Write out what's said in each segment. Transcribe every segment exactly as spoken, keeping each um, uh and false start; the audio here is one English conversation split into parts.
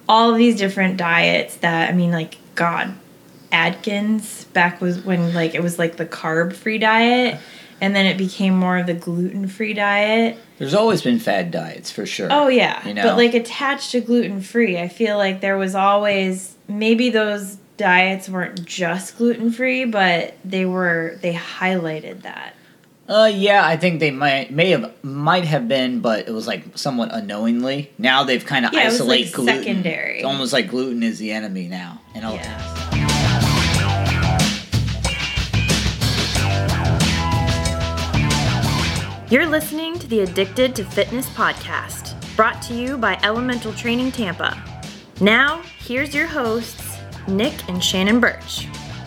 all these different diets that, I mean, like, God, Atkins back was when, like, it was like the carb-free diet, and then it became more of the gluten-free diet. There's always been fad diets, for sure. Oh, yeah. You know? But, like, attached to gluten-free, I feel like there was always, maybe those diets weren't just gluten-free, but they were, they highlighted that. Uh, yeah, I think they might may have might have been, but it was like somewhat unknowingly. Now they've kind of yeah, isolate it was like gluten. Secondary. It's almost like gluten is the enemy now. And all yeah. You're listening to the Addicted to Fitness podcast, brought to you by Elemental Training Tampa. Now, here's your hosts, Nick and Shannon Birch.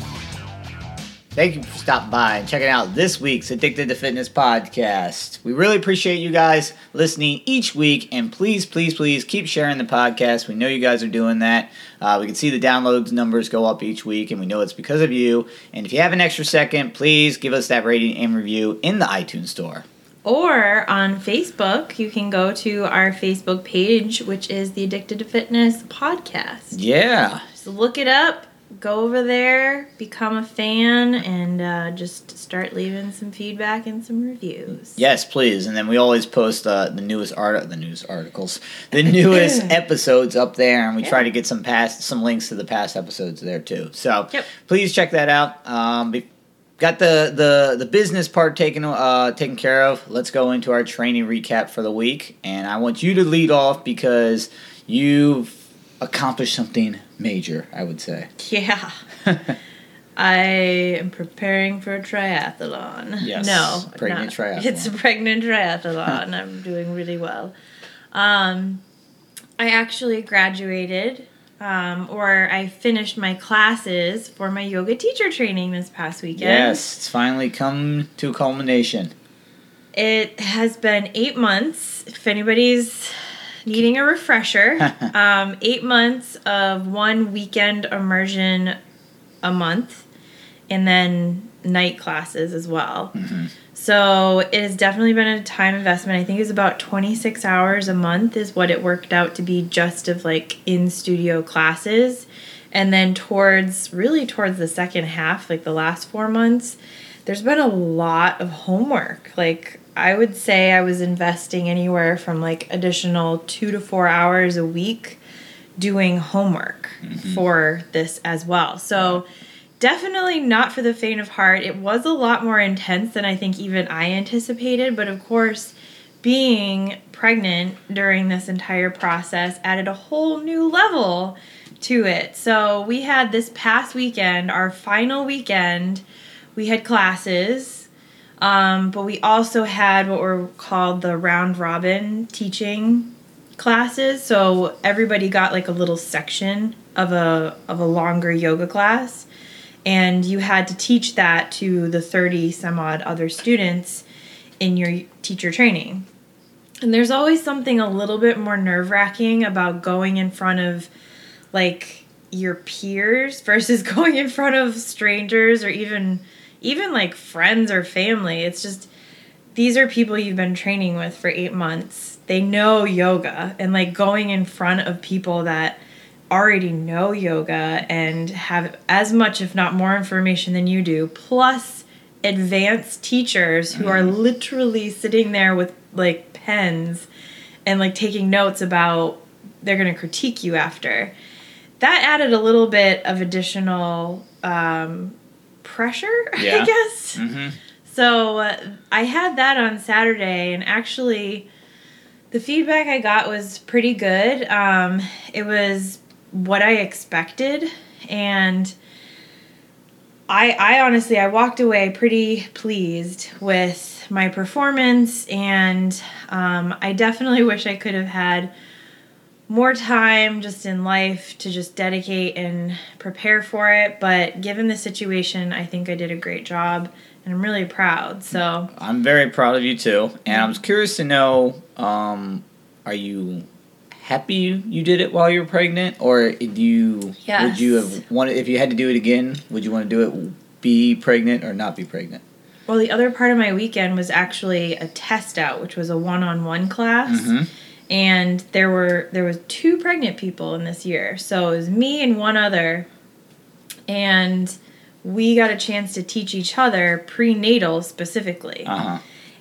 Thank you for stopping by and checking out this week's Addicted to Fitness podcast. We really appreciate you guys listening each week, and please, please, please keep sharing the podcast. We know you guys are doing that. Uh, we can see the downloads numbers go up each week, and we know it's because of you. And if you have an extra second, please give us that rating and review in the iTunes store. Or on Facebook, you can go to our Facebook page, which is the Addicted to Fitness podcast. Yeah. So look it up. Go over there, become a fan, and uh, just start leaving some feedback and some reviews. Yes, please. And then we always post uh, the newest art, the news articles, the newest episodes up there, and we yeah. try to get some past some links to the past episodes there too. So yep. please check that out. Um, be, got the, the the business part taken uh, taken care of. Let's go into our training recap for the week, and I want you to lead off because you've accomplished something major, I would say. Yeah. I am preparing for a triathlon. Yes. No. Pregnant not, triathlon. It's a pregnant triathlon. I'm doing really well. Um, I actually graduated, um, or I finished my classes for my yoga teacher training this past weekend. Yes, it's finally come to a culmination. It has been eight months. If anybody's needing a refresher, um, eight months of one weekend immersion a month, and then night classes as well. Mm-hmm. So it has definitely been a time investment. I think it was about twenty-six hours a month is what it worked out to be just of like in-studio classes. And then towards, really towards the second half, like the last four months, there's been a lot of homework. Like, I would say I was investing anywhere from like additional two to four hours a week doing homework mm-hmm. for this as well. So definitely not for the faint of heart. It was a lot more intense than I think even I anticipated. But of course, being pregnant during this entire process added a whole new level to it. So we had this past weekend, our final weekend, we had classes. Um, but we also had what were called the round robin teaching classes. So everybody got like a little section of a of a longer yoga class, and you had to teach that to the thirty some odd other students in your teacher training. And there's always something a little bit more nerve-wracking about going in front of like your peers versus going in front of strangers or even even like friends or family. It's just, these are people you've been training with for eight months. They know yoga, and like going in front of people that already know yoga and have as much, if not more information than you do, plus advanced teachers who are literally sitting there with like pens and like taking notes about, they're going to critique you after. That added a little bit of additional, um, pressure, yeah. I guess. Mm-hmm. So uh, I had that on Saturday, and actually the feedback I got was pretty good. Um, it was what I expected, and I, I honestly, I walked away pretty pleased with my performance, and um, I definitely wish I could have had more time just in life to just dedicate and prepare for it. But given the situation, I think I did a great job, and I'm really proud. So I'm very proud of you too. And I was curious to know, um, are you happy you, you did it while you were pregnant, or do you yes. would you have wanted, if you had to do it again, would you want to do it be pregnant or not be pregnant? Well, the other part of my weekend was actually a test out, which was a one-on-one class. Mm-hmm. And there were there was two pregnant people in this year. So it was me and one other. And we got a chance to teach each other prenatal specifically. Uh-huh.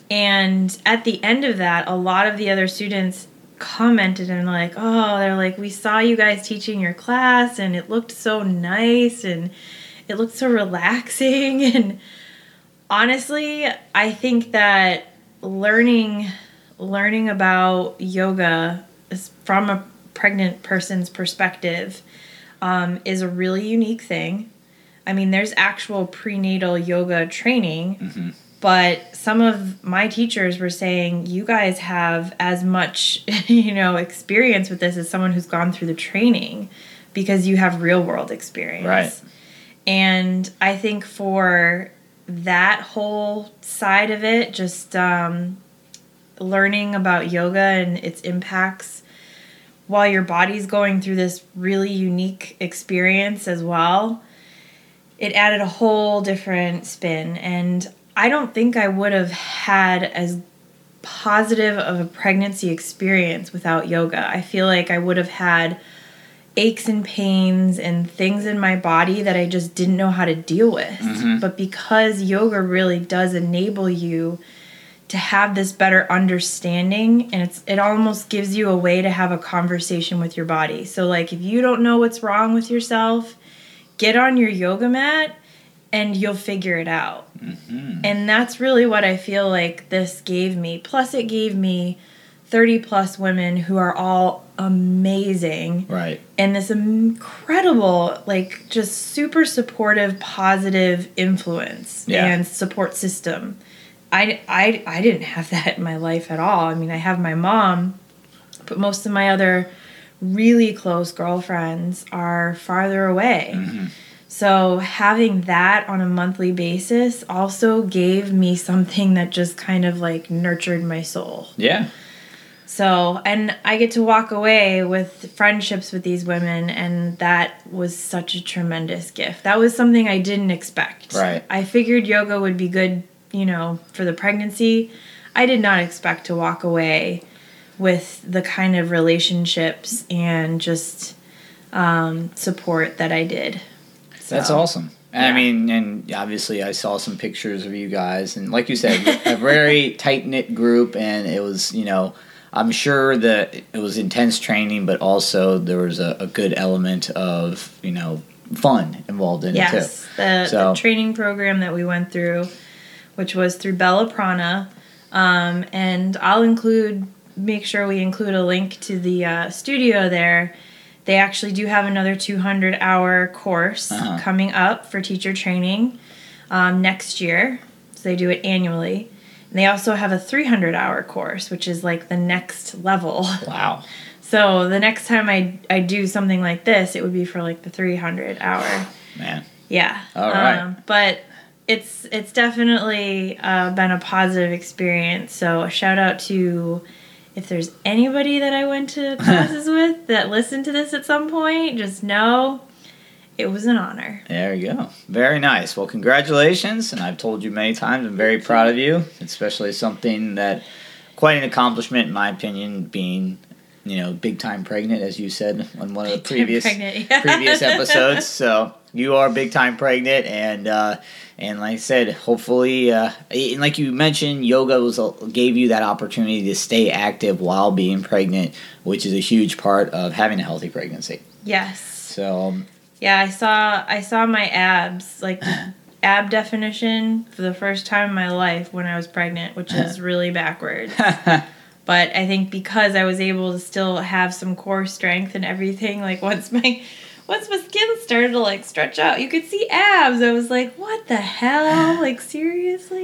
And at the end of that, a lot of the other students commented and like, oh, they're like, we saw you guys teaching your class and it looked so nice and it looked so relaxing. And honestly, I think that learning learning about yoga is from a pregnant person's perspective um, is a really unique thing. I mean, there's actual prenatal yoga training, mm-hmm. but some of my teachers were saying, you guys have as much, you know, experience with this as someone who's gone through the training because you have real world experience. Right. And I think for that whole side of it, just um, learning about yoga and its impacts while your body's going through this really unique experience as well, it added a whole different spin. And I don't think I would have had as positive of a pregnancy experience without yoga. I feel like I would have had aches and pains and things in my body that I just didn't know how to deal with. Mm-hmm. But because yoga really does enable you to have this better understanding, and it's it almost gives you a way to have a conversation with your body. So like if you don't know what's wrong with yourself, get on your yoga mat and you'll figure it out. Mm-hmm. And that's really what I feel like this gave me. Plus it gave me thirty plus women who are all amazing. Right. And this incredible, like just super supportive, positive influence yeah. and support system. I, I, I didn't have that in my life at all. I mean, I have my mom, but most of my other really close girlfriends are farther away. Mm-hmm. So having that on a monthly basis also gave me something that just kind of like nurtured my soul. Yeah. So, and I get to walk away with friendships with these women, and that was such a tremendous gift. That was something I didn't expect. Right. I figured yoga would be good, you know, for the pregnancy. I did not expect to walk away with the kind of relationships and just um, support that I did. So, that's awesome. And yeah. I mean, and obviously I saw some pictures of you guys, and like you said, a very tight-knit group, and it was, you know, I'm sure that it was intense training, but also there was a, a good element of, you know, fun involved in yes, it too. Yes, the, so. the training program that we went through, which was through Bella Prana, um, and I'll include, make sure we include a link to the uh, studio there. They actually do have another two hundred hour course uh-huh. coming up for teacher training um, next year. So they do it annually. And they also have a three hundred hour course, which is like the next level. Wow. So the next time I, I do something like this, it would be for like the three hundred hour. Man. Yeah. All right. Um, but it's it's definitely uh, been a positive experience. So a shout out to, if there's anybody that I went to classes with that listened to this at some point, just know it was an honor. There you go. Very nice. Well, congratulations. And I've told you many times, I'm very proud of you, especially something that, quite an accomplishment in my opinion, being, you know, big time pregnant, as you said on one of the previous pregnant, yeah. previous episodes. So you are big time pregnant, and uh, and like I said, hopefully, uh, and like you mentioned, yoga was gave you that opportunity to stay active while being pregnant, which is a huge part of having a healthy pregnancy. Yes. So. Um, yeah, I saw I saw my abs, like ab definition, for the first time in my life when I was pregnant, which is really backwards. But I think because I was able to still have some core strength and everything, like once my once my skin started to like stretch out, you could see abs. I was like, what the hell? Like, seriously?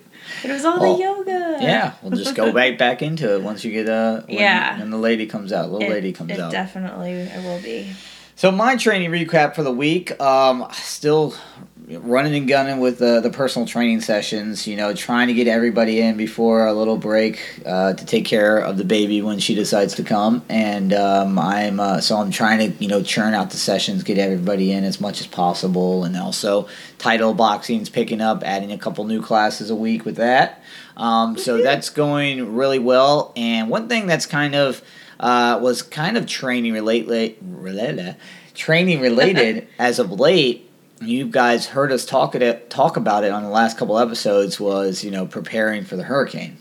It was all well, the yoga. Yeah, we'll just go right back into it once you get uh when, yeah. when the lady comes out, little it, lady comes it out. Definitely, it will be. So my training recap for the week, um, still running and gunning with the, the personal training sessions, you know, trying to get everybody in before a little break uh, to take care of the baby when she decides to come. And um, I'm uh, so I'm trying to, you know, churn out the sessions, get everybody in as much as possible. And also title boxing's picking up, adding a couple new classes a week with that. Um, so that's going really well. And one thing that's kind of uh, was kind of training related, related training related as of late. You guys heard us talk it talk about it on the last couple episodes. Was, you know, preparing for the hurricane.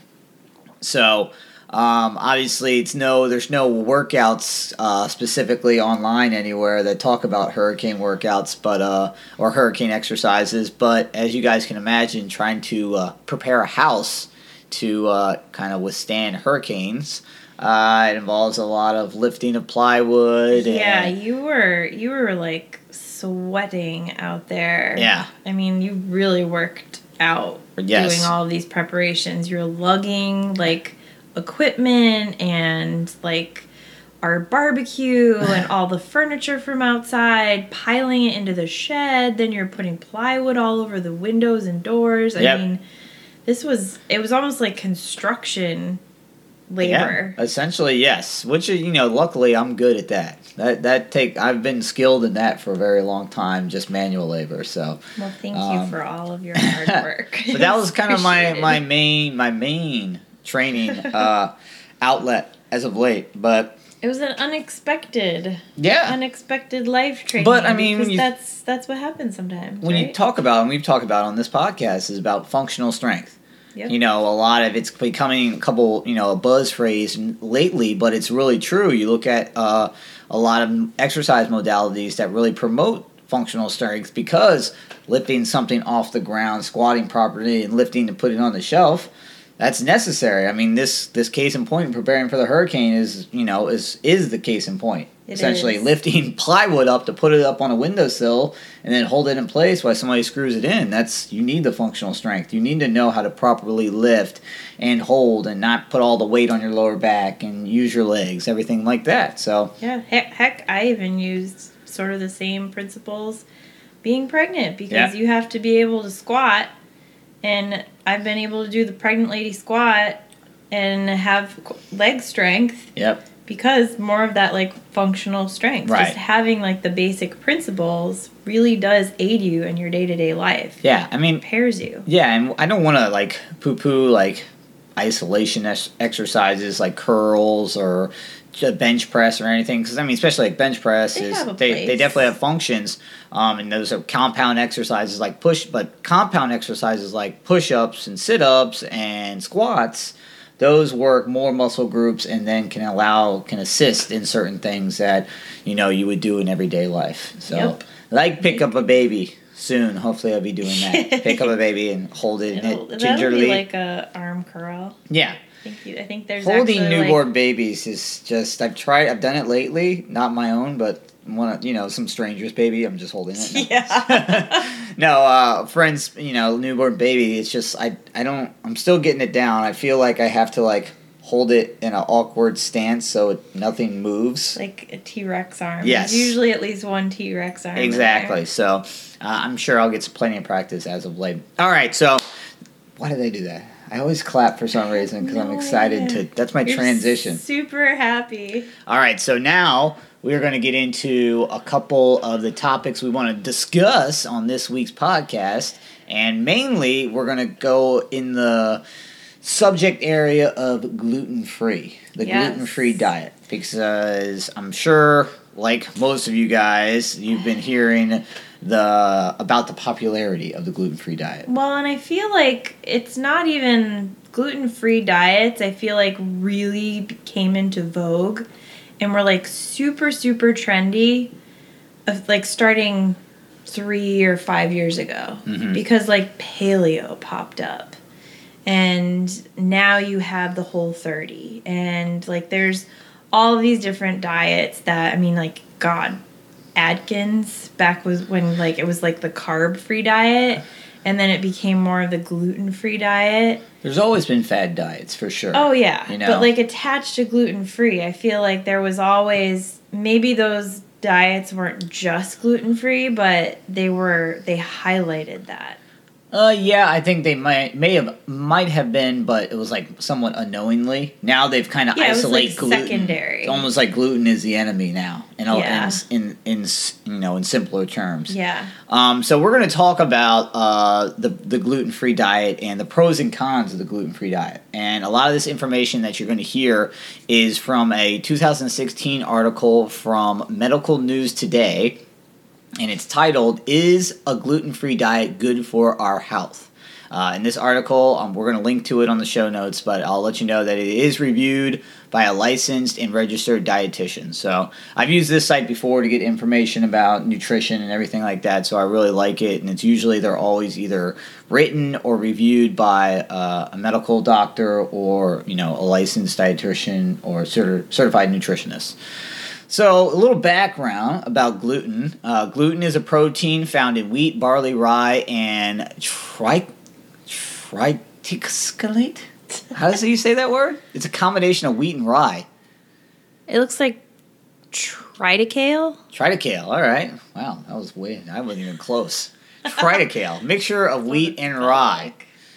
So um, obviously, it's no there's no workouts uh, specifically online anywhere that talk about hurricane workouts, but uh, or hurricane exercises. But as you guys can imagine, trying to uh, prepare a house to uh, kind of withstand hurricanes. Uh, it involves a lot of lifting of plywood. Yeah, and, you were you were like sweating out there. Yeah. I mean, you really worked out Yes. doing all of these preparations. You're lugging like equipment and like our barbecue and all the furniture from outside, piling it into the shed. Then you're putting plywood all over the windows and doors. I Yep. mean, this was it was almost like construction labor. Yeah, essentially, yes. Which, you know, luckily I'm good at that. That that take I've been skilled in that for a very long time, just manual labor. So, Well, thank um, you for all of your hard work. but that was kind of my Appreciate it. my main my main training uh, outlet as of late. But It was an unexpected, yeah, unexpected life training. But, I mean, because when you- that's that's what happens sometimes. when right? you talk about, and we've talked about on this podcast, is about functional strength. Yep. You know, a lot of it's becoming a couple, you know, a buzz phrase lately, but it's really true. You look at uh, a lot of exercise modalities that really promote functional strength because lifting something off the ground, squatting properly, and lifting to put it on the shelf, that's necessary. I mean, this this case in point, preparing for the hurricane is, you know, is is the case in point. It Essentially, is. lifting plywood up to put it up on a windowsill and then hold it in place while somebody screws it in. That's you need the functional strength. You need to know how to properly lift and hold and not put all the weight on your lower back and use your legs, everything like that. So Yeah, heck, heck, I even used sort of the same principles being pregnant because Yeah. you have to be able to squat, and I've been able to do the pregnant lady squat and have qu- leg strength. Yep. Because more of that, like, functional strength. Right. Just having, like, the basic principles really does aid you in your day-to-day life. Yeah, I mean, Prepares you. yeah, and I don't want to like poo-poo like isolation ex- exercises like curls or j- bench press or anything, because I mean, especially like bench press They is have a they, they place. definitely have functions, um, and those are compound exercises like push, but compound exercises like push-ups and sit-ups and squats. Those work more muscle groups and then can allow, can assist in certain things that, you know, you would do in everyday life. So, Yep. like pick up a baby soon. Hopefully I'll be doing that. Pick up a baby and hold it It'll, in it that'll gingerly. be like a arm curl. yeah. I think, you, I think there's Holding actually, newborn like, babies is just, I've tried, I've done it lately. Not my own, but one of, you know, some stranger's baby. I'm just holding it. No. Yeah. No, uh, friends, you know, newborn baby, it's just, I, I don't, I'm still getting it down. I feel like I have to, like, hold it in an awkward stance so it, nothing moves. Like a T-Rex arm. Yes. There's usually at least one T-Rex arm. in Exactly. there. So, uh, I'm sure I'll get some plenty of practice as of late. All right, so, why did I do that? I always clap for some reason because I'm No excited idea. to, that's my You're transition. super happy. All right, so now we're going to get into a couple of the topics we want to discuss on this week's podcast. And mainly, we're going to go in the subject area of gluten-free, the Yes. gluten-free diet. Because I'm sure, like most of you guys, you've been hearing the about the popularity of the gluten-free diet. Well, and I feel like it's not even gluten-free diets. I feel like really came into vogue and were like super, super trendy of like starting three or five years ago Mhm. because like paleo popped up. And now you have the Whole thirty. And like there's all of these different diets that, I mean, like, God, Atkins back was when like it was like the carb-free diet. And then it became more of the gluten-free diet. There's always been fad diets, for sure. Oh, yeah. You know? But, like, attached to gluten-free, I feel like there was always... Maybe those diets weren't just gluten-free, but they were, they highlighted that. Uh, yeah, I think they might may have might have been, but it was like somewhat unknowingly. Now they've kind of Yeah, it was, isolate like, gluten. secondary. It's almost like gluten is the enemy now, in all, Yeah. in, in in you know in simpler terms. Yeah. Um, so we're going to talk about uh the the gluten free diet and the pros and cons of the gluten free diet. And a lot of this information that you're going to hear is from a two thousand sixteen article from Medical News Today. And it's titled, "Is a Gluten-Free Diet Good for Our Health?" Uh, in this article, um, we're going to link to it on the show notes, but I'll let you know that it is reviewed by a licensed and registered dietitian. So I've used this site before to get information about nutrition and everything like that, so I really like it. And it's usually they're always either written or reviewed by uh, a medical doctor or, you know, a licensed dietitian or certi- certified nutritionist. So, a little background about gluten. Uh, gluten is a protein found in wheat, barley, rye, and tri- triticale? How does you say that word? It's a combination of wheat and rye. It looks like triticale. Triticale, all right. Wow, that was way, I wasn't even close. Triticale, mixture of wheat and rye.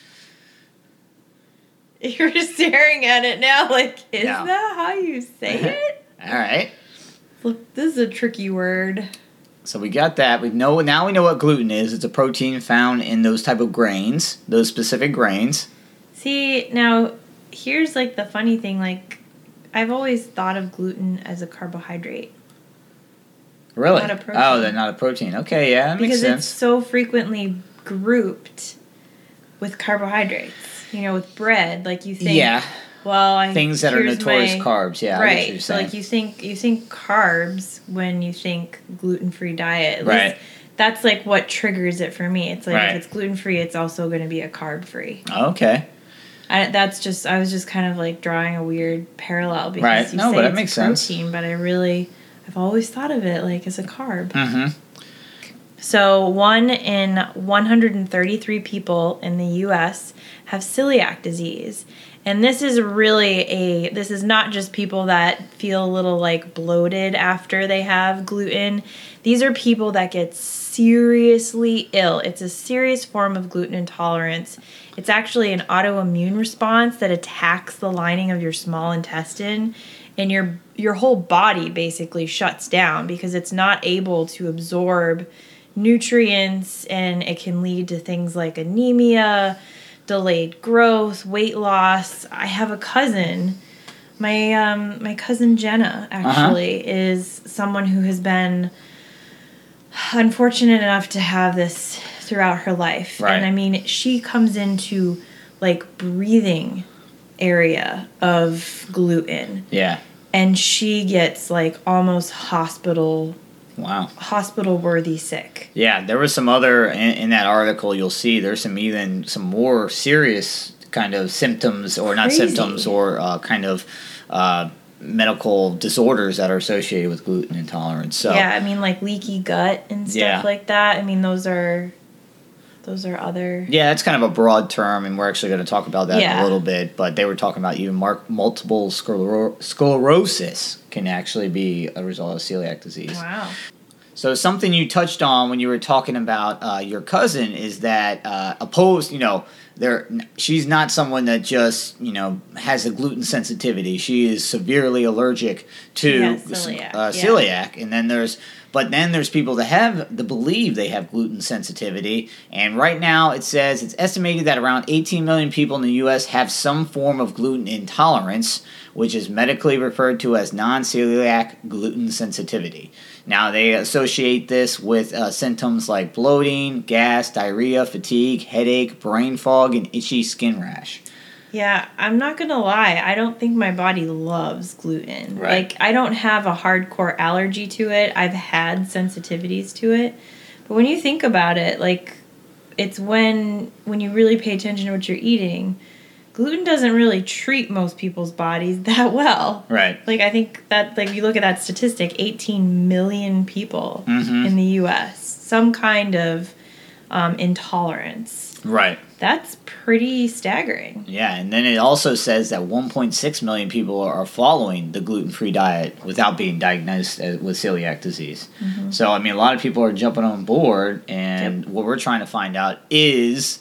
You're staring at it now like, is No. that how you say it? All right. Look, this is a tricky word. So we got that. We know now we know what gluten is. It's a protein found in those type of grains, those specific grains. See, now here's like the funny thing, like I've always thought of gluten as a carbohydrate. Really? Not a protein. Oh, they're not a protein. Okay, yeah, that makes because sense. it's so frequently grouped with carbohydrates. You know, with bread, like you think, Yeah. well, I, things that are here's notorious my, carbs. Yeah, I get what right. you're So saying. like you think you think carbs when you think gluten-free diet. At Right. least that's like what triggers it for me. It's like Right. if it's gluten-free, it's also going to be a carb-free. Okay. I, that's just I was just kind of like drawing a weird parallel because Right. you No, say but that it's makes sense. protein, but I really I've always thought of it like as a carb. Mm-hmm. So one in one hundred thirty-three people in the U S have celiac disease. And this is really a, this is not just people that feel a little like bloated after they have gluten. These are people that get seriously ill. It's a serious form of gluten intolerance. It's actually an autoimmune response that attacks the lining of your small intestine, and your your whole body basically shuts down because it's not able to absorb nutrients, and it can lead to things like anemia, delayed growth, weight loss. I have a cousin, my um, my cousin Jenna actually uh-huh. is someone who has been unfortunate enough to have this throughout her life. Right. And I mean, she comes into like breathing area of gluten. Yeah. And she gets like almost hospital Wow. hospital worthy sick. Yeah, there was some other in, in that article you'll see there's some even some more serious kind of symptoms or not Crazy. symptoms or uh, kind of uh, medical disorders that are associated with gluten intolerance. So yeah, I mean like leaky gut and stuff yeah. like that. I mean those are those are other Yeah, that's kind of a broad term, and we're actually going to talk about that yeah. in a little bit. But they were talking about even mar- multiple scler- sclerosis can actually be a result of celiac disease. Wow. So something you touched on when you were talking about uh, your cousin is that uh, opposed, you know, there she's not someone that just, you know, has a gluten sensitivity. She is severely allergic to yeah, celiac. Uh, yeah. celiac, and then there's but then there's people that have that believe they have gluten sensitivity, and right now it says it's estimated that around eighteen million people in the U S have some form of gluten intolerance, which is medically referred to as non-celiac gluten sensitivity. Now, they associate this with uh, symptoms like bloating, gas, diarrhea, fatigue, headache, brain fog, and itchy skin rash. Yeah, I'm not going to lie. I don't think my body loves gluten. Right. Like, I don't have a hardcore allergy to it. I've had sensitivities to it. But when you think about it, like, it's when when you really pay attention to what you're eating, gluten doesn't really treat most people's bodies that well. Right. Like, I think that, like, you look at that statistic, eighteen million people mm-hmm. in the U S, some kind of um, intolerance. Right. That's pretty staggering. Yeah, and then it also says that one point six million people are following the gluten-free diet without being diagnosed with celiac disease. Mm-hmm. So, I mean, a lot of people are jumping on board, and yep. what we're trying to find out is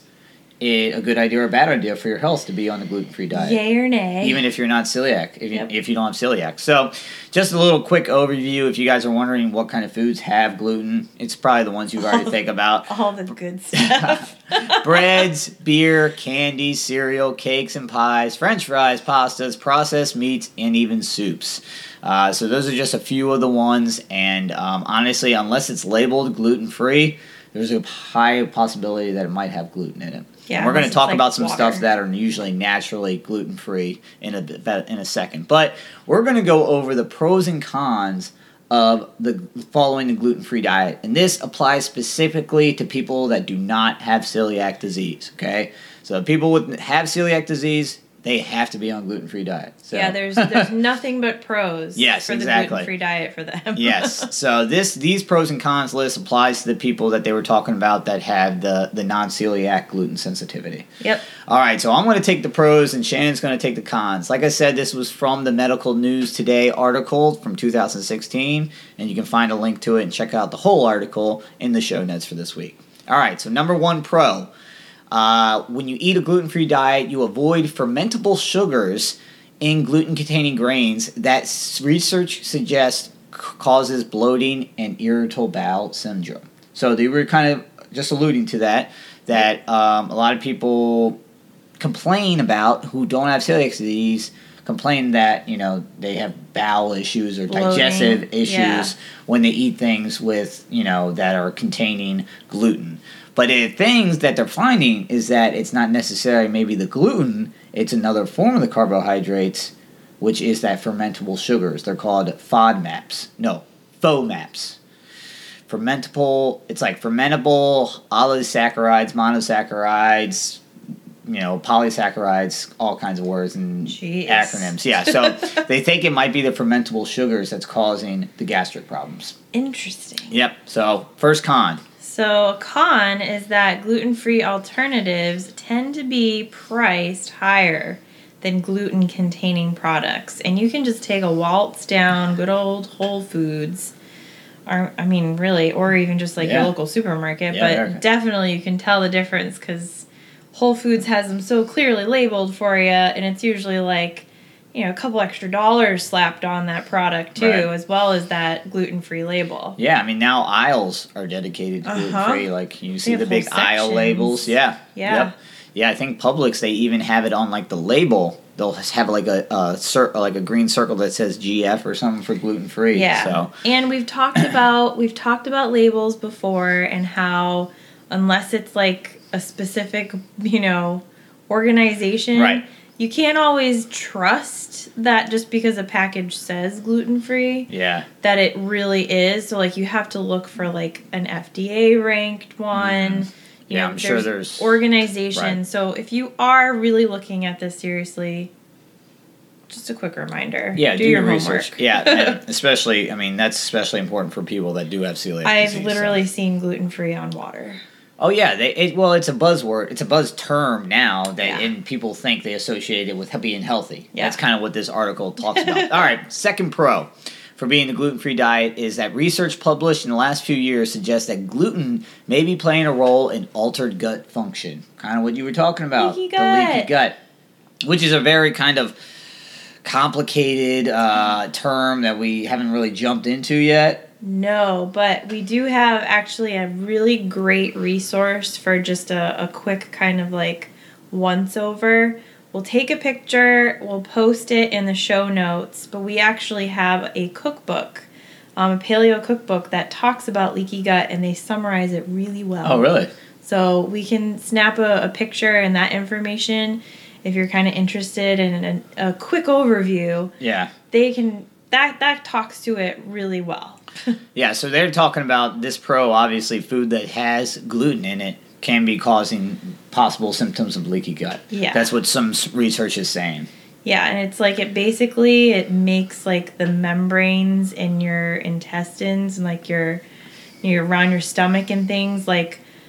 it a good idea or a bad idea for your health to be on the gluten-free diet. Yay or nay. Even if you're not celiac, if, yep. you, if you don't have celiac. So, just a little quick overview. If you guys are wondering what kind of foods have gluten, it's probably the ones you've already think about. All the good stuff. Breads, beer, candy, cereal, cakes and pies, French fries, pastas, processed meats, and even soups. Uh, so those are just a few of the ones. And um, honestly, unless it's labeled gluten-free, there's a high possibility that it might have gluten in it. Yeah, and we're going to talk like about some water. stuff that are usually naturally gluten-free in a, in a second. But we're going to go over the pros and cons of the following the gluten-free diet. And this applies specifically to people that do not have celiac disease, okay? So people with have celiac disease, they have to be on gluten-free diet. So. Yeah, there's there's nothing but pros yes, for the exactly. gluten-free diet for them. Yes. So this these pros and cons list applies to the people that they were talking about that have the, the non-celiac gluten sensitivity. Yep. All right, so I'm going to take the pros and Shannon's going to take the cons. Like I said, this was from the Medical News Today article from two thousand sixteen, and you can find a link to it and check out the whole article in the show notes for this week. All right, so number one pro. Uh, when you eat a gluten-free diet, you avoid fermentable sugars in gluten-containing grains that s- research suggests c- causes bloating and irritable bowel syndrome. So they were kind of just alluding to that, that um, a lot of people complain about who don't have celiac disease, complain that, you know, they have bowel issues or Bloating. digestive issues Yeah. when they eat things with, you know, that are containing gluten. But the things that they're finding is that it's not necessarily maybe the gluten, it's another form of the carbohydrates, which is that fermentable sugars. They're called FODMAPs. No, FOMAPs. Fermentable, it's like fermentable oligosaccharides, monosaccharides, you know, polysaccharides, all kinds of words and Jeez. acronyms. Yeah, so they think it might be the fermentable sugars that's causing the gastric problems. Interesting. Yep, so first con. So a con is that gluten-free alternatives tend to be priced higher than gluten-containing products. And you can just take a waltz down good old Whole Foods, or I mean, really, or even just like Yeah. your local supermarket. Yeah, but okay. definitely you can tell the difference because Whole Foods has them so clearly labeled for you, and it's usually like, you know, a couple extra dollars slapped on that product too, Right. as well as that gluten-free label. Yeah, I mean, now aisles are dedicated to Uh-huh. gluten-free. Like, you see have the big whole aisle sections. labels. Yeah. Yeah. Yep. Yeah, I think Publix, they even have it on, like, the label. They'll have, like, a, a cir- like a green circle that says G F or something for gluten-free. Yeah. So. And we've talked about we've talked about labels before and how unless it's like a specific, you know, organization, Right. you can't always trust that just because a package says gluten-free Yeah. that it really is. So like you have to look for like an F D A ranked one. Mm-hmm. You Yeah, know, I'm sure there's- organizations. Right. So if you are really looking at this seriously, just a quick reminder. Yeah, do, do your, your research. homework. Yeah, and especially, I mean, that's especially important for people that do have celiac I've disease. literally so. seen gluten-free on water. Oh yeah, they it, well, it's a buzzword. It's a buzz term now that Yeah. and people think they associate it with being healthy. Yeah. That's kind of what this article talks about. All right, second pro for being the gluten-free diet is that research published in the last few years suggests that gluten may be playing a role in altered gut function. Kind of what you were talking about, Leaky the gut. leaky gut, which is a very kind of complicated uh, term that we haven't really jumped into yet. No, but we do have actually a really great resource for just a, a quick kind of like once over. We'll take a picture, we'll post it in the show notes, but we actually have a cookbook, um, a paleo cookbook that talks about leaky gut and they summarize it really well. Oh, really? So we can snap a, a picture and that information if you're kind of interested in a, a quick overview. Yeah. They can that that talks to it really well. Yeah, so they're talking about this pro, obviously, food that has gluten in it can be causing possible symptoms of leaky gut. Yeah. That's what some s- research is saying. Yeah, and it's like it basically it makes like the membranes in your intestines and like your your around your stomach and things like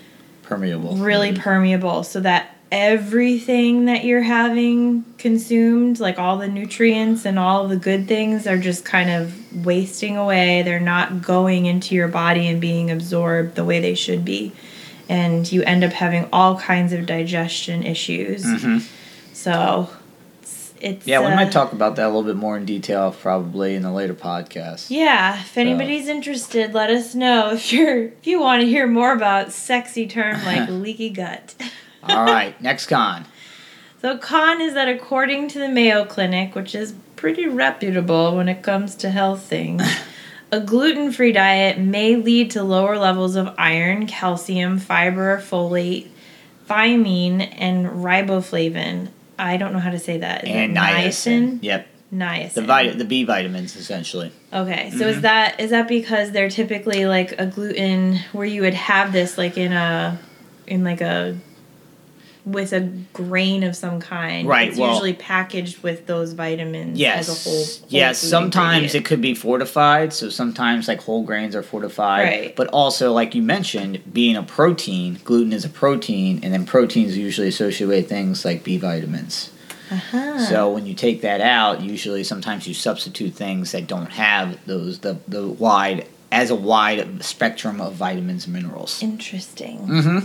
permeable. Really mm-hmm. permeable, so that everything that you're having consumed, like all the nutrients and all the good things, are just kind of wasting away. They're not going into your body and being absorbed the way they should be. And you end up having all kinds of digestion issues. Mm-hmm. So it's, it's yeah, we uh, might talk about that a little bit more in detail probably in a later podcast. Yeah, if anybody's so. interested, let us know if you're if you want to hear more about sexy term like leaky gut. All right, next con. So con is that according to the Mayo Clinic, which is pretty reputable when it comes to health things, a gluten-free diet may lead to lower levels of iron, calcium, fiber, folate, thiamine, and riboflavin. I don't know how to say that. Is and that niacin. niacin? Yep. Niacin. The vit- the B vitamins, essentially. Okay, so mm-hmm. is that is that because they're typically like a gluten where you would have this like in a in like a with a grain of some kind? Right. It's well, usually packaged with those vitamins yes, as a whole. whole yes. Sometimes ingredient. it could be fortified. So sometimes like whole grains are fortified. Right. But also, like you mentioned, being a protein, gluten is a protein, and then proteins usually associated with things like B vitamins. Uh-huh. So when you take that out, usually sometimes you substitute things that don't have those the the wide as a wide spectrum of vitamins and minerals. Interesting. Mm-hmm.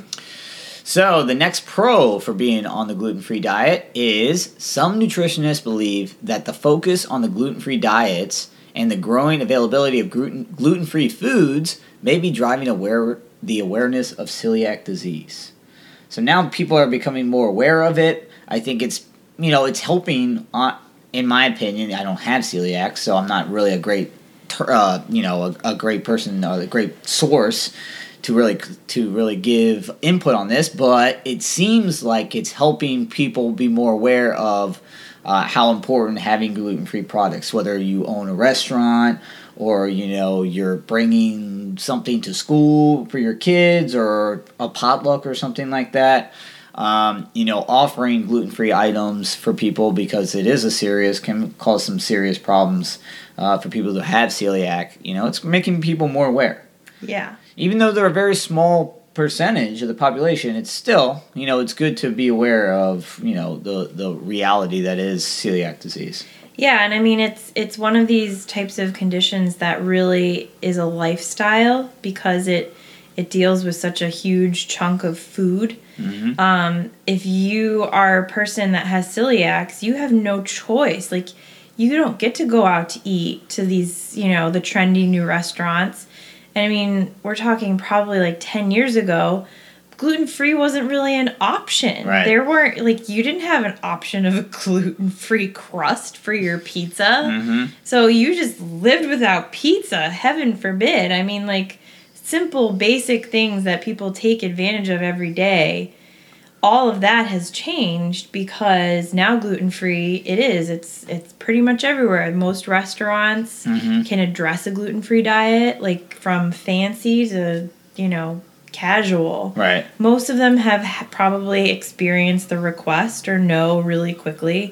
So the next pro for being on the gluten-free diet is some nutritionists believe that the focus on the gluten-free diets and the growing availability of gluten gluten-free foods may be driving aware the awareness of celiac disease. So now people are becoming more aware of it. I think it's you know it's helping. Uh, in my opinion, I don't have celiac, so I'm not really a great uh, you know a, a great person or a great source to really to really give input on this, but it seems like it's helping people be more aware of uh, how important having gluten-free products, whether you own a restaurant or you know you're bringing something to school for your kids or a potluck or something like that. Um, you know, offering gluten-free items for people because it is a serious can cause some serious problems uh, for people who have celiac. You know, it's making people more aware. Yeah. Even though they're a very small percentage of the population, it's still, you know, it's good to be aware of, you know, the, the reality that is celiac disease. Yeah, and I mean, it's it's one of these types of conditions that really is a lifestyle because it it deals with such a huge chunk of food. Mm-hmm. Um, if you are a person that has celiacs, you have no choice. Like, you don't get to go out to eat to these, you know, the trendy new restaurants. And I mean, we're talking probably like ten years ago, gluten-free wasn't really an option. Right. There weren't, like, you didn't have an option of a gluten-free crust for your pizza. Mm-hmm. So you just lived without pizza, heaven forbid. I mean, like, simple, basic things that people take advantage of every day, all of that has changed because now gluten-free, it is. It's it's pretty much everywhere. Most restaurants mm-hmm. can address a gluten-free diet, like from fancy to, you know, casual. Right. Most of them have probably experienced the request or know really quickly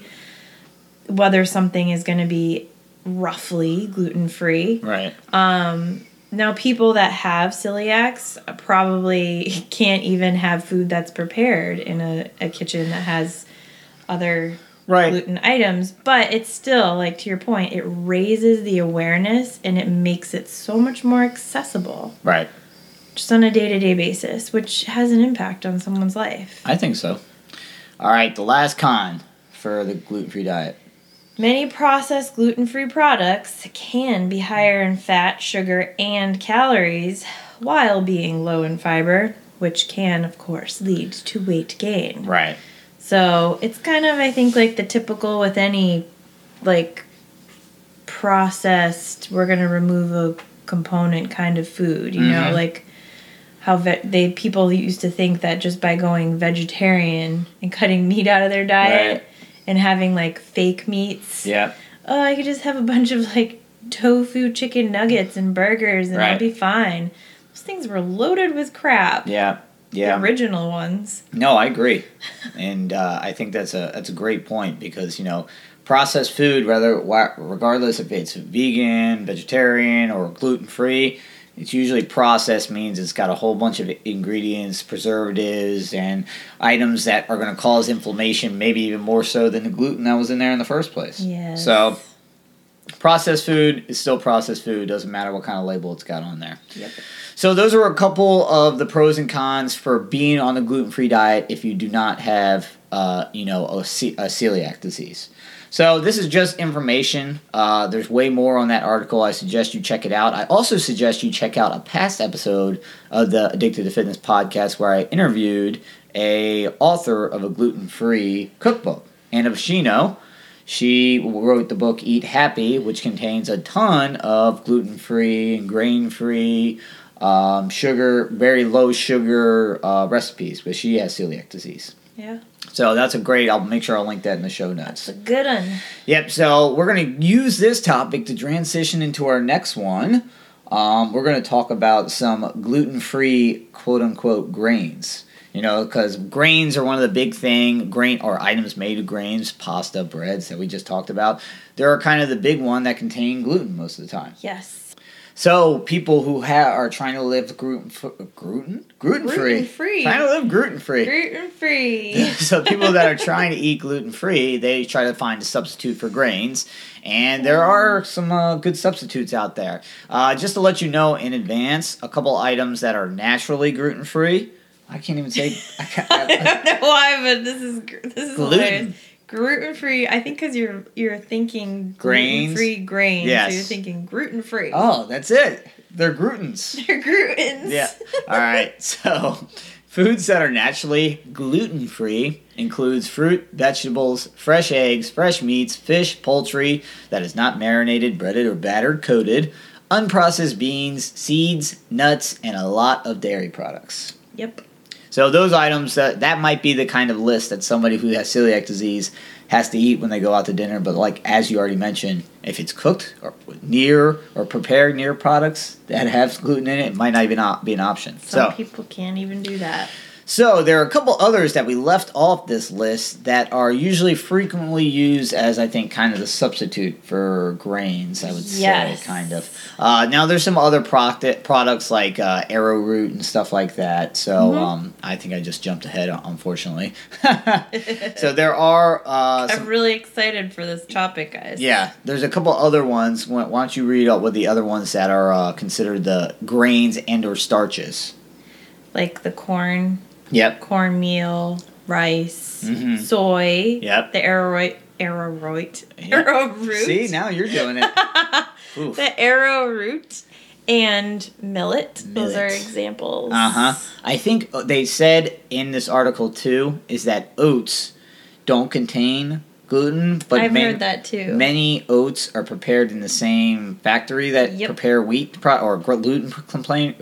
whether something is going to be roughly gluten-free. Right. Um... Now, people that have celiacs probably can't even have food that's prepared in a, a kitchen that has other right. gluten items. But it's still, like, to your point, it raises the awareness and it makes it so much more accessible. Right. Just on a day-to-day basis, which has an impact on someone's life. I think so. All right, the last con for the gluten-free diet. Many processed gluten-free products can be higher in fat, sugar, and calories while being low in fiber, which can, of course, lead to weight gain. Right. So it's kind of, I think, like the typical with any, like, processed, we're going to remove a component kind of food, you mm-hmm. know, like how ve- they people used to think that just by going vegetarian and cutting meat out of their diet... Right. And having, like, fake meats. Yeah. Oh, I could just have a bunch of, like, tofu chicken nuggets and burgers and right. I'll be fine. Those things were loaded with crap. Yeah. Yeah. The original ones. No, I agree. and uh, I think that's a that's a great point because, you know, processed food, whether regardless if it's vegan, vegetarian, or gluten-free, It's usually processed means it's got a whole bunch of ingredients, preservatives, and items that are going to cause inflammation, maybe even more so than the gluten that was in there in the first place. Yes. So, processed food is still processed food. Doesn't matter what kind of label it's got on there. Yep. So those are a couple of the pros and cons for being on the gluten-free diet if you do not have, uh, you know, a, ce- a celiac disease. So this is just information. Uh, there's way more on that article. I suggest you check it out. I also suggest you check out a past episode of the Addicted to Fitness podcast where I interviewed a author of a gluten-free cookbook, Anna Vicino. She wrote the book Eat Happy, which contains a ton of gluten-free and grain-free, um, sugar, very low sugar uh, recipes, but she has celiac disease. Yeah. So that's a great, I'll make sure I'll link that in the show notes. That's a good one. Yep, so we're going to use this topic to transition into our next one. Um, we're going to talk about some gluten-free, quote-unquote, grains. You know, because grains are one of the big thing, grain or items made of grains, pasta, breads that we just talked about. They're kind of the big one that contain gluten most of the time. Yes. So people who ha- are trying to live gluten gluten gluten free, Gluten free, trying to live gluten free, gluten free. So people that are trying to eat gluten free, they try to find a substitute for grains, and there are some uh, good substitutes out there. Uh, just to let you know in advance, a couple items that are naturally gluten free. I can't even say. I, can't, I, I don't know why, but this is this is gluten. hilarious. Gluten free. I think because you're you're thinking Grains? gluten free grains. Yes. So you're thinking gluten free. Oh, that's it. They're glutens. They're glutens. Yeah. All right. So, foods that are naturally gluten free includes fruit, vegetables, fresh eggs, fresh meats, fish, poultry that is not marinated, breaded, or battered coated, unprocessed beans, seeds, nuts, and a lot of dairy products. Yep. So those items, that that might be the kind of list that somebody who has celiac disease has to eat when they go out to dinner. But like as you already mentioned, if it's cooked or near or prepared near products that have gluten in it, it might not even op- be an option. Some so, people can't even do that. So there are a couple others that we left off this list that are usually frequently used as, I think, kind of the substitute for grains, I would Yes. say, kind of. Uh, now, there's some other product, products like uh, arrowroot and stuff like that, so Mhm. um, I think I just jumped ahead, unfortunately. So there are... Uh, I'm some, really excited for this topic, guys. yeah, there's a couple other ones. Why why don't you read out what the other ones that are uh, considered the grains and or starches? Like the corn, Yep. cornmeal, rice, Mhm. soy. Yep. The arrowroot. Arrowroot. Yep. Arrowroot. See, now you're doing it. Oof. The arrowroot and millet. Those are Millet. examples. Uh-huh. I think they said in this article, too, is that oats don't contain gluten, but I've man- heard that too. many oats are prepared in the same factory that Yep. prepare wheat pro- or gluten complaint.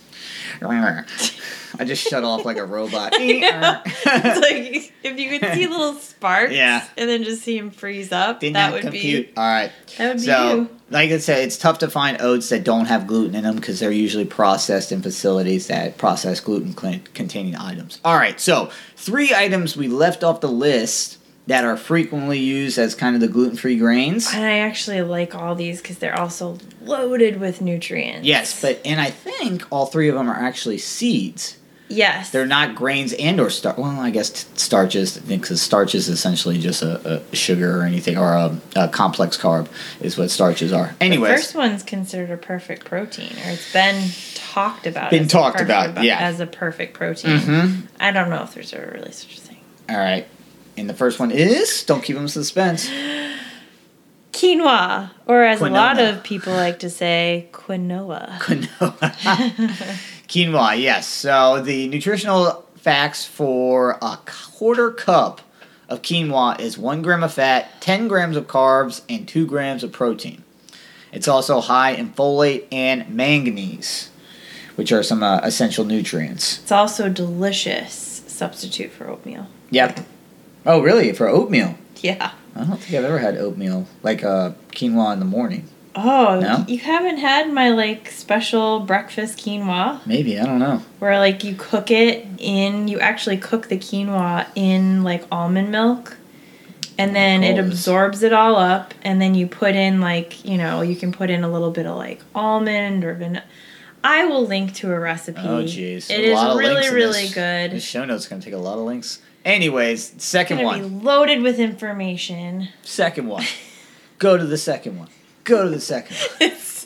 I just shut off like a robot. It's like if you could see little sparks Yeah. and then just see them freeze up, Didn't that have would compute. be All right. that would be So, you. like I said, it's tough to find oats that don't have gluten in them because they're usually processed in facilities that process gluten-containing items. All right, so three items we left off the list that are frequently used as kind of the gluten-free grains. And I actually like all these because they're also loaded with nutrients. Yes, but and I think all three of them are actually seeds. Yes. They're not grains and or starch. Well, I guess t- starches, because starch is essentially just a, a sugar or anything, or a, a complex carb is what starches are. Anyways. The first one's considered a perfect protein, or it's been talked about. Been as a talked perfect- about, yeah. As a perfect protein. Mhm. I don't know if there's a really such a thing. All right. And the first one is, don't keep them in suspense. Quinoa, or as a lot Quinoa. of people like to say, quinoa. Quinoa. Quinoa, yes. So the nutritional facts for a quarter cup of quinoa is one gram of fat, ten grams of carbs, and two grams of protein. It's also high in folate and manganese, which are some uh, essential nutrients. It's also a delicious substitute for oatmeal. Yep. Oh, really? For oatmeal? Yeah. I don't think I've ever had oatmeal, like uh, quinoa in the morning. Oh, No? you haven't had my like special breakfast quinoa Maybe, I don't know. where like you cook it in, you actually cook the quinoa in like almond milk and then it Gross. absorbs it all up and then you put in like, you know, you can put in a little bit of like almond or vanilla. I will link to a recipe. Oh, jeez. It a is lot of really, links in really this, good. This show note's going to take a lot of links. Anyways, second it's one. Be loaded with information. Second one. Go to the second one. Go to the second one. It's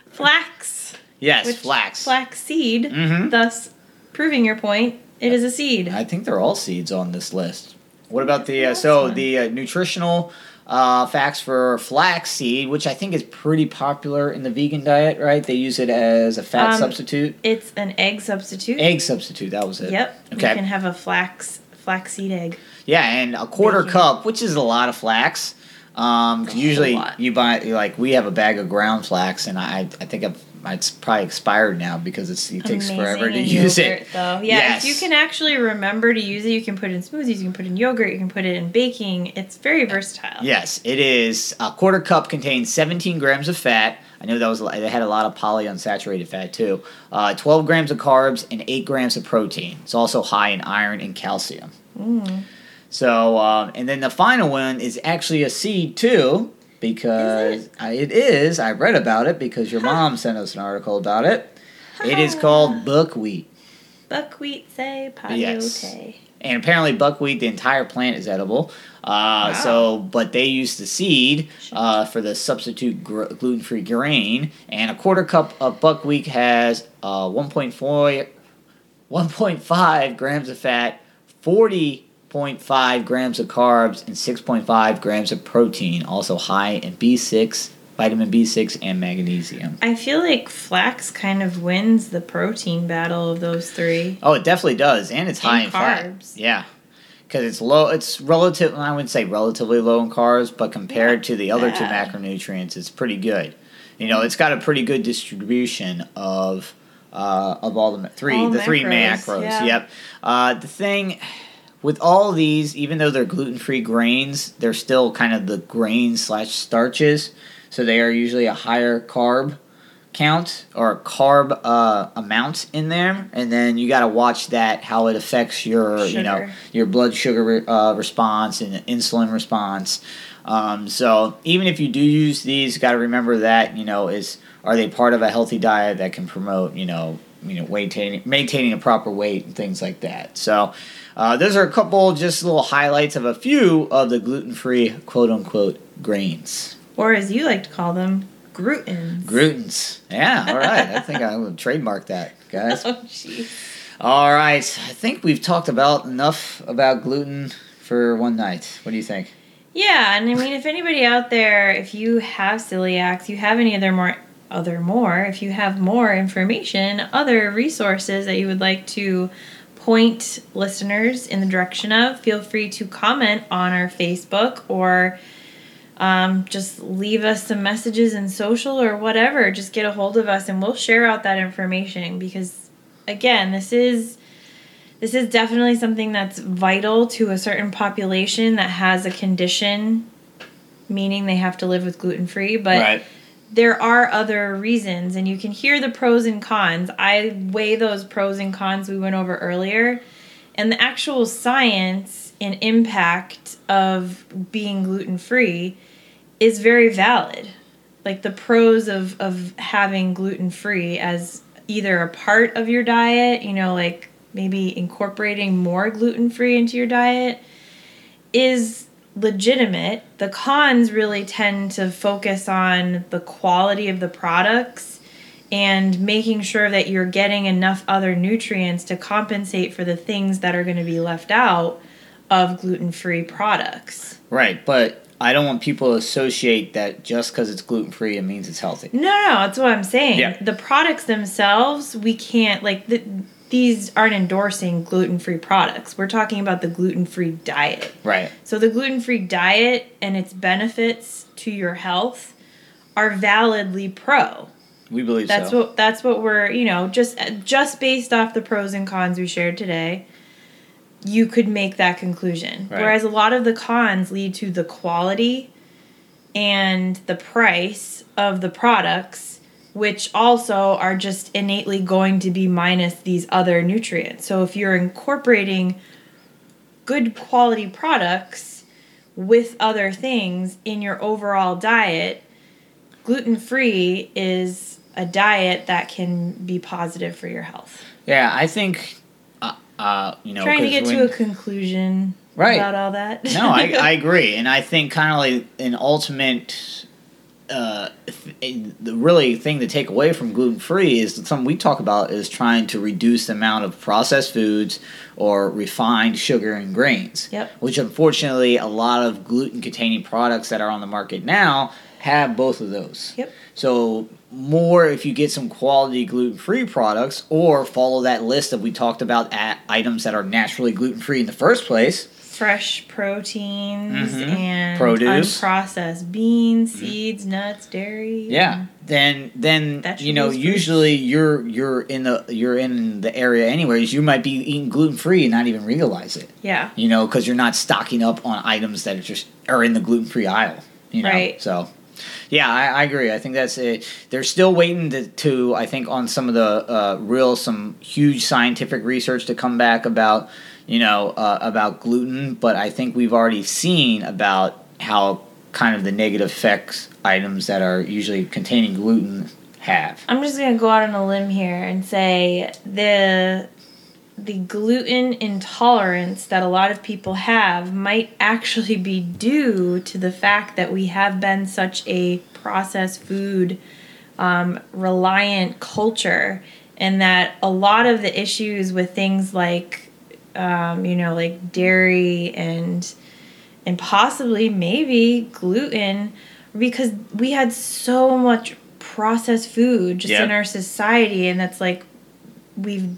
flax. Yes, which, flax. Flax seed. Mm-hmm. Thus, proving your point, it is a seed. I think they're all seeds on this list. What about the, uh, so one. the uh, nutritional uh, facts for flax seed, which I think is pretty popular in the vegan diet, right? They use it as a fat um, substitute. It's an egg substitute. Egg substitute, that was it. Yep. Okay. You can have a flax flaxseed egg. Yeah, and a quarter Baking. cup, which is a lot of flax. Um, usually you buy, like, we have a bag of ground flax, and I, I think I've, it's probably expired now because it's, it takes Amazing forever to in use yogurt, it. Though. Yeah, yes. if you can actually remember to use it, you can put it in smoothies, you can put it in yogurt, you can put it in baking. It's very versatile. Yes, it is. A quarter cup contains seventeen grams of fat. I know that was they had a lot of polyunsaturated fat too. Uh, twelve grams of carbs and eight grams of protein. It's also high in iron and calcium. Mm. So, um, and then the final one is actually a seed too. Because is it? I, it is. I read about it because your mom sent us an article about it. It is called buckwheat. Buckwheat say payote. Yes. And apparently buckwheat, the entire plant is edible. Uh, wow. So, but they use the seed uh, for the substitute gr- gluten-free grain. And a quarter cup of buckwheat has uh, one point four, one point five grams of fat, forty point five grams of carbs, and six point five grams of protein, also high in B six, vitamin B six, and magnesium. I feel like flax kind of wins the protein battle of those three. Oh, it definitely does, and it's high and in carbs. fat. Yeah, because it's low. It's relative. I wouldn't say relatively low in carbs, but compared Not to the other bad. two macronutrients, it's pretty good. You know, it's got a pretty good distribution of uh, of all the three, all the macros, three macros. Yeah. Yep. Uh, the thing. With all these, even though they're gluten-free grains, they're still kind of the grain slash starches. So they are usually a higher carb count or carb uh, amount in there. And then you got to watch that, how it affects your, sugar. you know, your blood sugar uh, response and insulin response. Um, so even if you do use these, you got to remember that, you know, is are they part of a healthy diet that can promote, you know, you know, maintaining maintaining a proper weight and things like that. So. Uh, those are a couple just little highlights of a few of the gluten-free quote-unquote grains. Or as you like to call them, glutens. Glutens. Yeah, all right. I think I would trademark that, guys. Oh, jeez. All right. I think we've talked about enough about gluten for one night. What do you think? Yeah, and I mean, if anybody out there, if you have celiacs, you have any other more, other more, if you have more information, other resources that you would like to point listeners in the direction of, feel free to comment on our Facebook or um, just leave us some messages in social or whatever. Just get a hold of us and we'll share out that information because, again, this is this is definitely something that's vital to a certain population that has a condition, meaning they have to live with gluten-free, but right. There are other reasons, and you can hear the pros and cons. I weigh those pros and cons we went over earlier, and the actual science and impact of being gluten-free is very valid. Like the pros of, of having gluten-free as either a part of your diet, you know, like maybe incorporating more gluten-free into your diet is legitimate. The cons really tend to focus on the quality of the products and making sure that you're getting enough other nutrients to compensate for the things that are going to be left out of gluten-free products. Right, but I don't want people to associate that just because it's gluten-free it means it's healthy. No, no, that's what I'm saying. Yeah. The products themselves, we can't, like, the, these aren't endorsing gluten-free products. We're talking about the gluten-free diet. Right. So the gluten-free diet and its benefits to your health are validly pro. We believe that's so. What, that's what we're, you know, just just based off the pros and cons we shared today, you could make that conclusion. Right. Whereas a lot of the cons lead to the quality and the price of the products, which also are just innately going to be minus these other nutrients. So if you're incorporating good quality products with other things in your overall diet, gluten-free is a diet that can be positive for your health. Yeah, I think, uh, uh, you know... Trying to get when, to a conclusion right. about all that. No, I, I agree. And I think kind of like an ultimate... Uh, th- the really thing to take away from gluten-free is something we talk about is trying to reduce the amount of processed foods or refined sugar and grains. Yep. Which unfortunately a lot of gluten-containing products that are on the market now have both of those. Yep. So more if you get some quality gluten-free products or follow that list that we talked about at items that are naturally gluten-free in the first place. Fresh proteins mm-hmm. and produce, unprocessed beans, mm-hmm. seeds, nuts, dairy. Yeah, then then you know usually you're you're in the you're in the area anyways. You might be eating gluten free and not even realize it. Yeah, you know because you're not stocking up on items that are just are in the gluten free aisle. You know, right? So. Yeah, I, I agree. I think that's it. They're still waiting to, to I think, on some of the uh, real, some huge scientific research to come back about, you know, uh, about gluten. But I think we've already seen about how kind of the negative effects items that are usually containing gluten have. I'm just going to go out on a limb here and say the the gluten intolerance that a lot of people have might actually be due to the fact that we have been such a processed food um, reliant culture, and that a lot of the issues with things like um, you know like dairy and and possibly maybe gluten, because we had so much processed food just yep. in our society, and that's like we've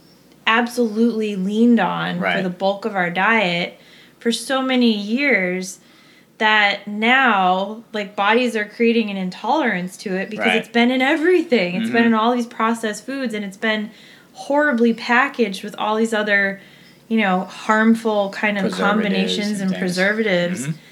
absolutely leaned on right. for the bulk of our diet for so many years that now like bodies are creating an intolerance to it because right. it's been in everything. It's mm-hmm. been in all these processed foods, and it's been horribly packaged with all these other, you know, harmful kind of combinations and, and preservatives. Mm-hmm.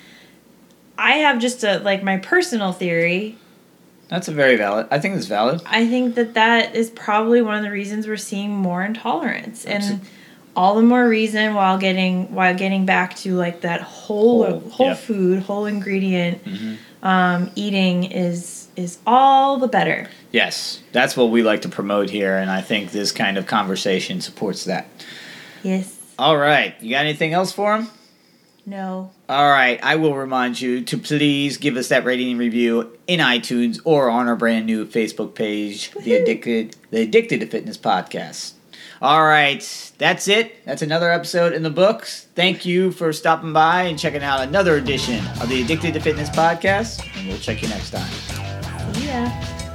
I have just a like my personal theory. That's a very valid. I think it's valid. I think that that is probably one of the reasons we're seeing more intolerance, and all the more reason while getting while getting back to like that whole whole, whole yep. food, whole ingredient mm-hmm. um, eating is is all the better. Yes, that's what we like to promote here, and I think this kind of conversation supports that. Yes. All right, you got anything else for him? No. All right, I will remind you to please give us that rating and review in iTunes or on our brand new Facebook page, Woo-hoo. the Addicted the Addicted to Fitness Podcast. All right, that's it. That's another episode in the books. Thank you for stopping by and checking out another edition of the Addicted to Fitness Podcast, and we'll check you next time. See ya.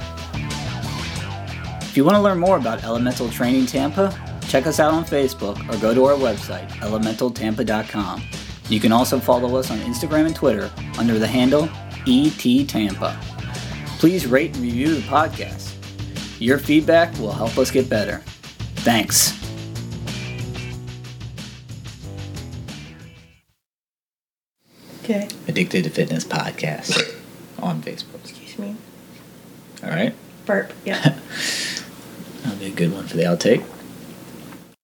If you want to learn more about Elemental Training Tampa, check us out on Facebook or go to our website, elemental tampa dot com. You can also follow us on Instagram and Twitter under the handle E T Tampa. Please rate and review the podcast. Your feedback will help us get better. Thanks. Okay. Addicted to Fitness Podcast on Facebook. Excuse me. All right. Burp. Yeah. That'll be a good one for the outtake.